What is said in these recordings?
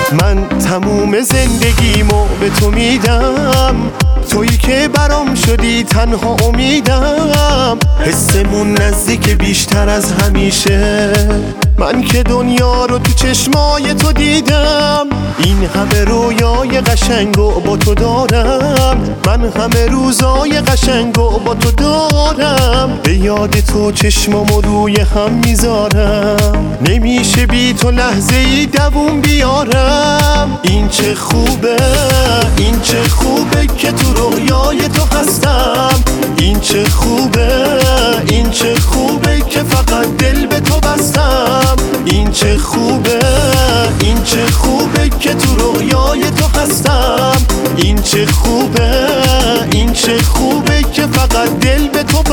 من تموم زندگیمو به تو میدم، تویی که برام شدی تنها امیدم. حسمون نزدیک بیشتر از همیشه، من که دنیا رو تو چشمای تو دیدم. این همه رویای قشنگو با تو دارم، من همه روزای قشنگو با تو دارم. به یاد تو چشمامو روی هم میذارم، نمیشه بی تو لحظه ای دووم بیارم. این چه خوبه، این چه خوبه که تو رویای تو هستم. این چه خوبه، این چه خوبه که فقط دل به تو بستم. این چه خوبه، این چه خوبه که تو رویای تو هستم. این چه خوبه، این چه خوبه که فقط دل به تو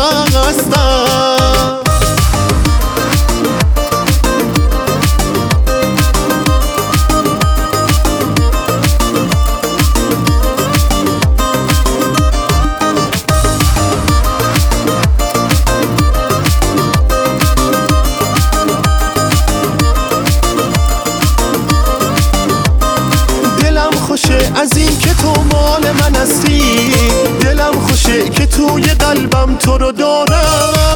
بستم. از این که تو مال من هستی، دلم خوشه که توی قلبم تو رو دارم.